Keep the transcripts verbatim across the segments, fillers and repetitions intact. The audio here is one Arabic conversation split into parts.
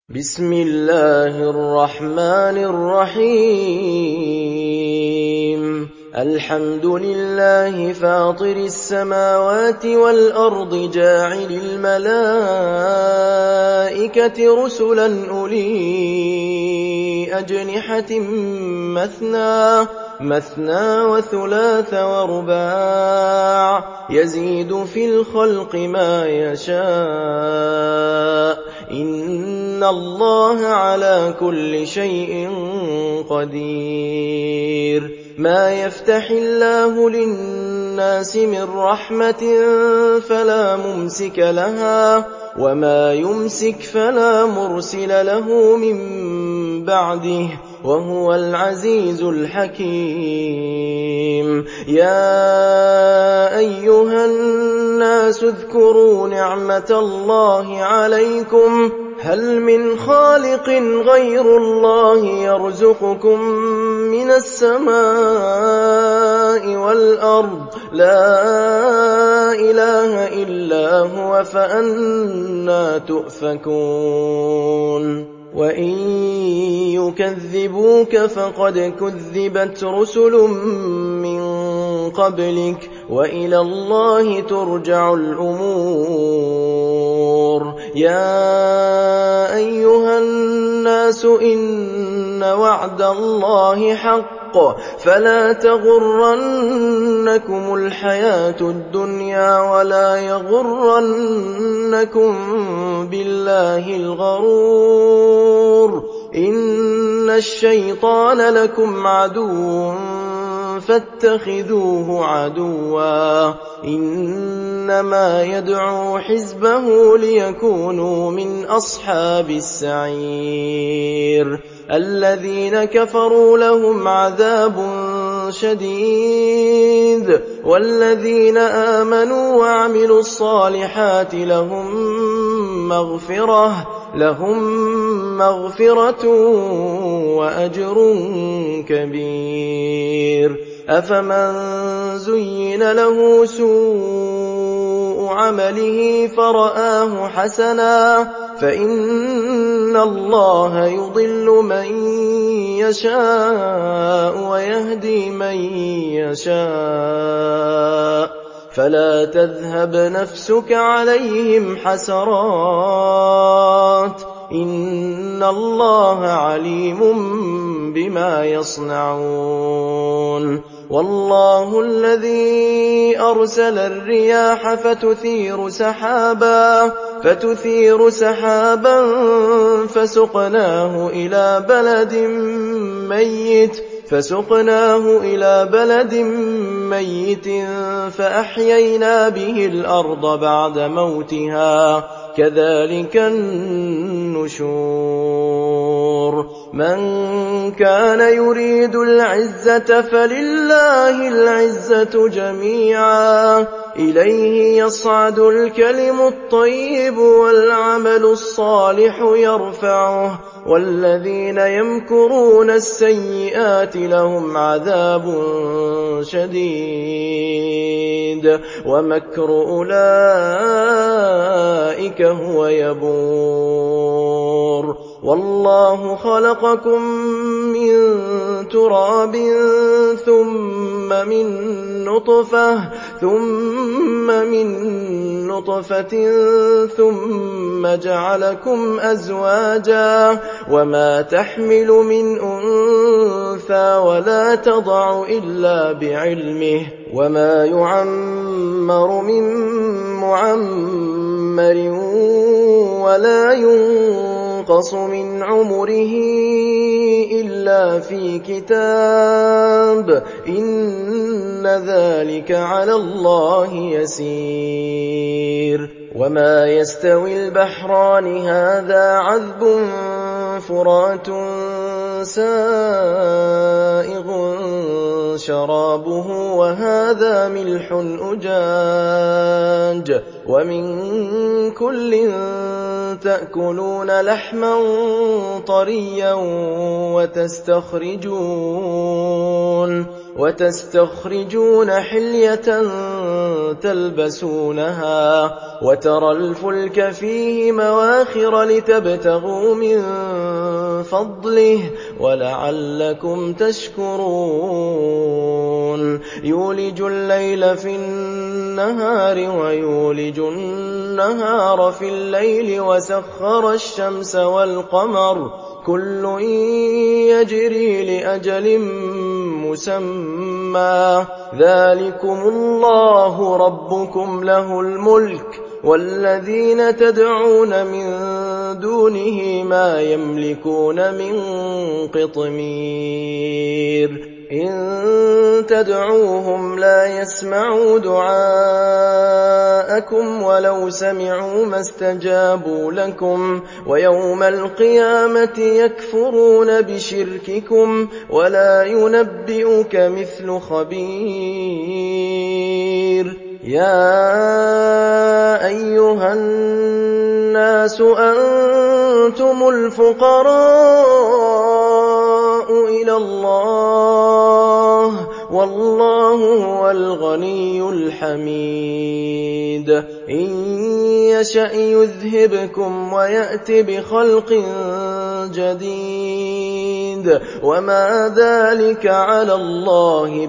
بسم الله الرحمن الرحيم الحمد لله فاطر السماوات والأرض جاعل الملائكة رسلا أولي أجنحة مثنى مثنى وثلاث ورباع يزيد في الخلق ما يشاء إن الله على كل شيء قدير ما يفتح الله للناس من رحمة فلا ممسك لها وما يمسك فلا مرسل له من بعده وهو العزيز الحكيم يا أيها الناس اذكروا نعمة الله عليكم هل من خالق غير الله يرزقكم من السماء والأرض لا إله إلا هو فأنى تؤفكون وإن يكذبوك فقد كذبت رسل من قبلك وإلى الله ترجع الأمور يا أيها الناس إن وعد الله حق فلا تغرنكم الحياة الدنيا ولا يغرنكم بالله الغرور إن الشيطان لكم عدو فاتخذوه عدوا إنما يدعو حزبه ليكونوا من أصحاب السعير الذين كفروا لهم عذاب شديد والذين آمنوا وعملوا الصالحات لهم مغفرة لهم مغفرة وأجر كبير أفمن زين له سوء عمله فرآه حسنا فإن الله يضل من يشاء ويهدي من يشاء فلا تذهب نفسك عليهم حسرات إن الله عليم بما يصنعون والله الذي أرسل الرياح فتثير سحابا فتثير سحابا فسقناه إلى بلد ميت فسقناه إلى بلد ميت فأحيينا به الأرض بعد موتها كذلك النشور من كان يريد العزة فلله العزة جميعا إليه يصعد الكلم الطيب والعمل الصالح يرفعه والذين يمكرون السيئات لهم عذاب شديد ومكر أولئك هو يبور والله خلقكم من تراب ثم من نطفة ثم من نطفة ثم جعلكم أزواجا وما تحمل من أنثى ولا تضع إلا بعلمه وما يعمر من معمر ولا ينقص من عمره إلا في كتاب إن ذلك على الله يسير وما يستوي البحران هذا عذب فرات سائغ شرابه وهذا ملح أجاج ومن كل تأكلون لحما طريا وتستخرجون وتستخرجون حلية تلبسونها وترى الفلك فيه مواخر لتبتغوا من فضله ولعلكم تشكرون يولج الليل في النهار ويولج النهار في الليل وسخر الشمس والقمر كل يجري لأجل مسمى ذلكم الله ربكم له الملك والذين تدعون من دونه ما يملكون من قطمير إن تدعوهم لا يسمعوا دعاءكم ولو سمعوا ما استجابوا لكم ويوم القيامة يكفرون بشرككم ولا ينبئك مثل خبير يا أيها الناس أنتم الفقراء إلى الله والله هو الغني الحميد إن يشأ يذهبكم ويأت بخلق جديد وما ذلك على الله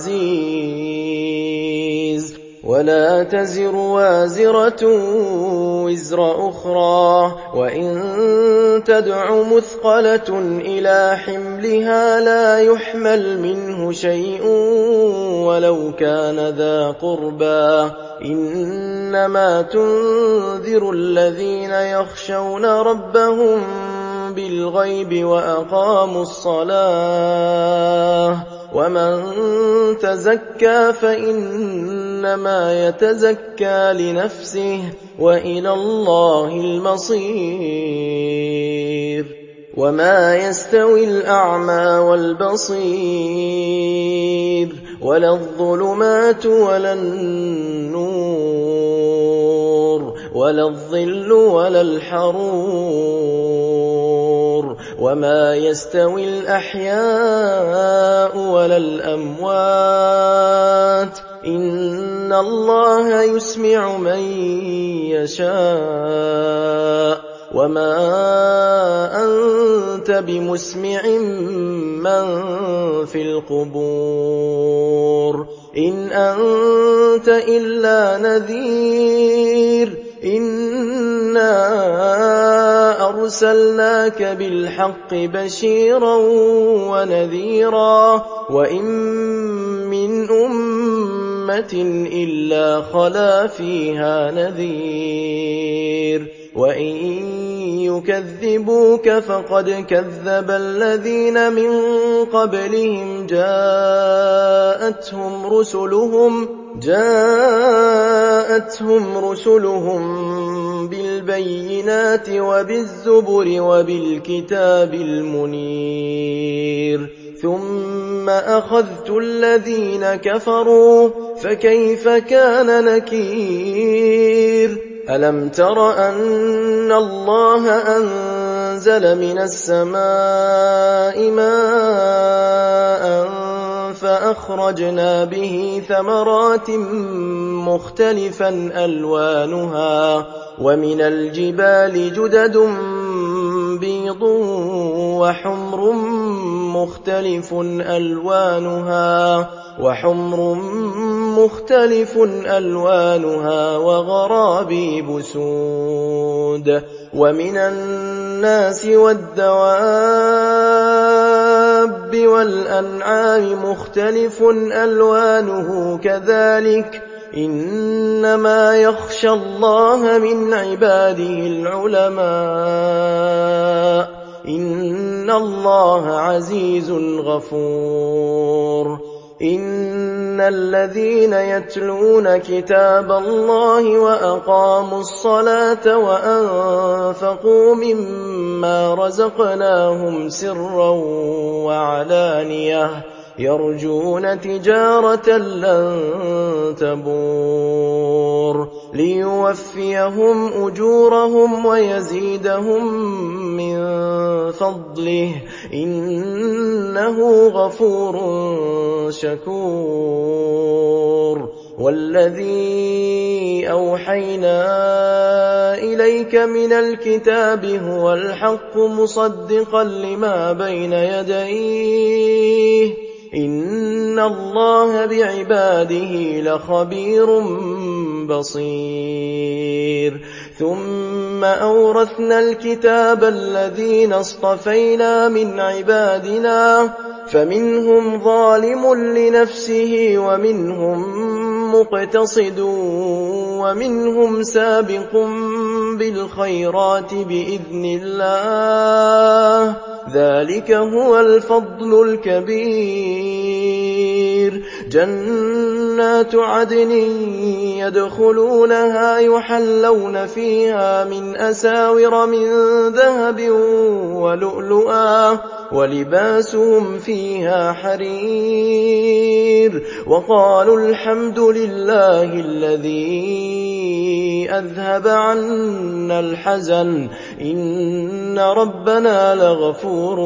بعزيز ولا تزر وازرة وزر أخرى وإن تدع مثقلة إلى حملها لا يحمل منه شيء ولو كان ذا قربى إنما تنذر الذين يخشون ربهم بالغيب وأقاموا الصلاة ومن تزكى فإنما يتزكى لنفسه وإلى الله المصير وما يستوي الأعمى والبصير ولا الظلمات ولا النور ولا الظل ولا الحرور وما يستوي الأحياء ولا الأموات إن الله يسمع من يشاء وما أنت بمسمع من في القبور إن أنت إلا نذير إنا أرسلناك بالحق بشيرا ونذيرا وإن من أمة إلا خلا فيها نذير وإن يكذبوك فقد كذب الذين من قبلهم جاءتهم رسلهم جاءتهم رسلهم بالبينات وبالزبر وبالكتاب المنير ثم أخذت الذين كفروا فكيف كان نكير ألم تر أن الله أنزل من السماء ماء فأخرجنا به ثمرات مختلفا ألوانها ومن الجبال جدد بيض وحمر مختلف ألوانها وحمر مختلف ألوانها وغرابيب سود ومن الناس والدواب والأنعام مختلف ألوانه كذلك إنما يخشى الله من عباده العلماء إن الله عزيز غفور إن الذين يتلون كتاب الله وأقاموا الصلاة وأنفقوا مما رزقناهم سرا وعلانية يرجون تجارة لن تبور ليوفيهم أجورهم ويزيدهم من فضله إنه غفور شكور والذي أوحينا إليك من الكتاب هو الحق مصدقا لما بين يديه إن الله بعباده لخبير بصير ثم أورثنا الكتاب الذين اصطفينا من عبادنا فمنهم ظالم لنفسه ومنهم مقتصد ومنهم سابق بالخيرات بإذن الله ذلك هو الفضل الكبير جنات عدن يدخلونها يحلون فيها من أساور من ذهب ولؤلؤا ولباسهم فيها حرير وقالوا الحمد لله الذي أذهب عنا الحزن إن ربنا لغفور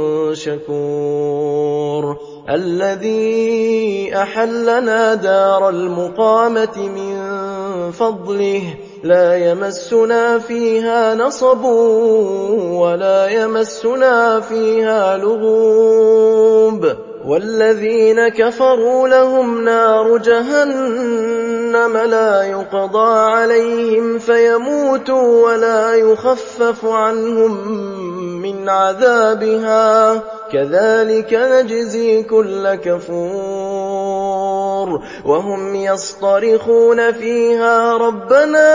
شكور الذي أحلنا دار المقامة من فضله لا يمسنا فيها نصب ولا يمسنا فيها لغوب والذين كفروا لهم نار جهنم لا يقضى عليهم فيموتوا ولا يخفف عنهم من عذابها كذلك نجزي كل كفور وهم يصطرخون فيها ربنا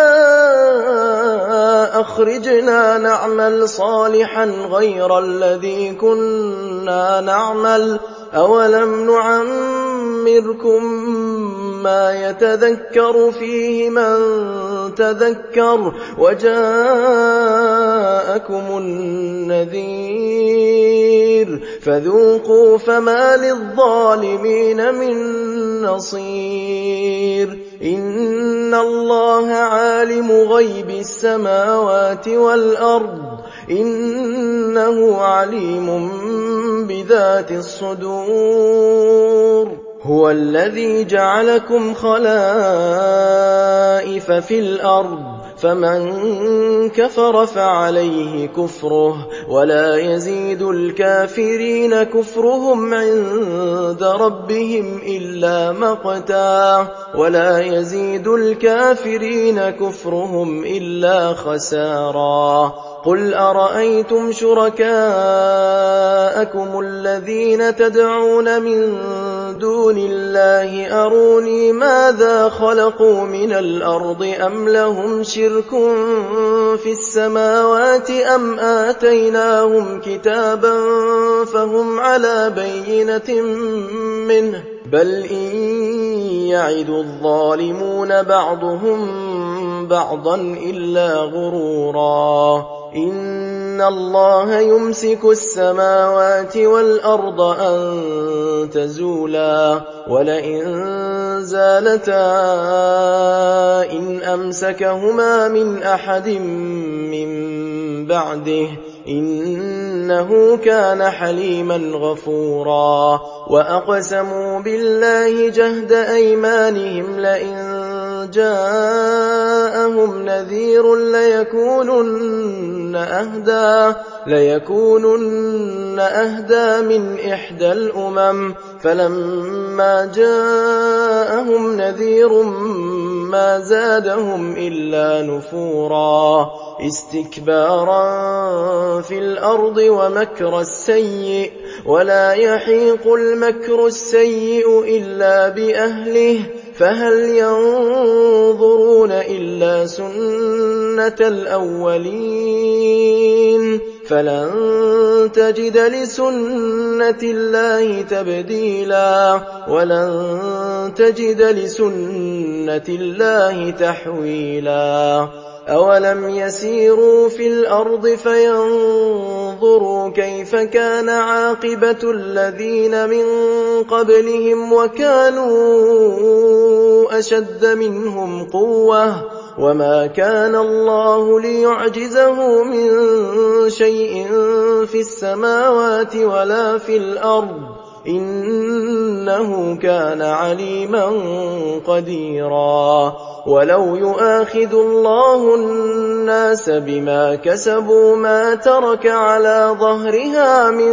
أخرجنا نعمل صالحا غير الذي كنا نعمل أولم نعمركم ما يتذكر فيه من تذكر وجاءكم النذير فذوقوا فما للظالمين من نصير إن الله عالم غيب السماوات والأرض إنه عليم بذات الصدور هو الذي جعلكم خلائف في الأرض فمن كفر فعليه كفره ولا يزيد الكافرين كفرهم عند ربهم إلا مقتا ولا يزيد الكافرين كفرهم إلا خسارا قل أرأيتم شركاءكم الذين تدعون من دون الله أروني ماذا خلقوا من الأرض أم لهم شرك في السماوات أم آتيناهم كتابا فهم على بينة منه بل إن يعد الظالمون بعضهم بعضا إلا غرورا إن الله يمسك السماوات والأرض أن تزولا ولئن زالتا إن أمسكهما من أحد من بعده إنه كان حليما غفورا وأقسموا بالله جهد أيمانهم لئن جاءهم نذير ليكونن أهدى ليكونن أهدى من إحدى الأمم فلما جاءهم نذير ما زادهم إلا نفورا استكبارا في الأرض ومكر السيء ولا يحيق المكر السيء إلا بأهله فهل ينظرون إلا سنة الأولين فلن تجد لسنة الله تبديلا ولن تجد لسنة الله تحويلا أولم يسيروا في الأرض فينظروا كيف كان عاقبة الذين من قبلهم وكانوا أشد منهم قوة وما كان الله ليعجزه من شيء في السماوات ولا في الأرض إنه كان عليما قديرا ولو يؤاخذ الله الناس بما كسبوا ما ترك على ظهرها من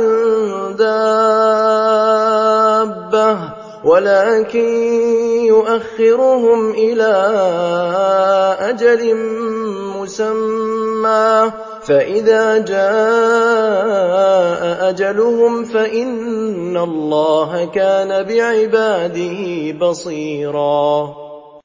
دابة ولكن يؤخرهم إلى أجل مسمى فإذا جاء أجلهم فإن الله كان بعباده بصيرا